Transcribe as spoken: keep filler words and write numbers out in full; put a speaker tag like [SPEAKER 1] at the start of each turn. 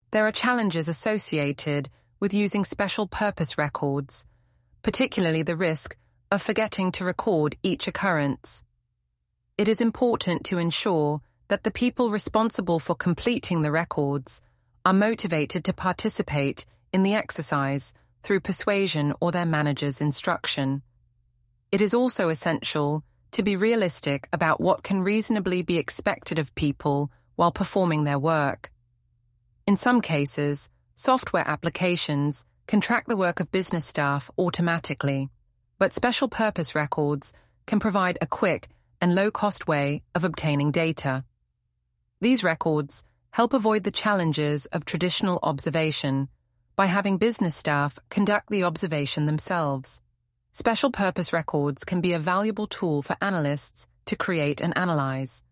[SPEAKER 1] there are challenges associated with using special purpose records, particularly the risk of forgetting to record each occurrence. It is important to ensure that the people responsible for completing the records are motivated to participate in the exercise through persuasion or their manager's instruction. It is also essential to be realistic about what can reasonably be expected of people while performing their work. In some cases, software applications can track the work of business staff automatically, but special purpose records can provide a quick and low-cost way of obtaining data. These records help avoid the challenges of traditional observation by having business staff conduct the observation themselves. Special purpose records can be a valuable tool for analysts to create and analyze.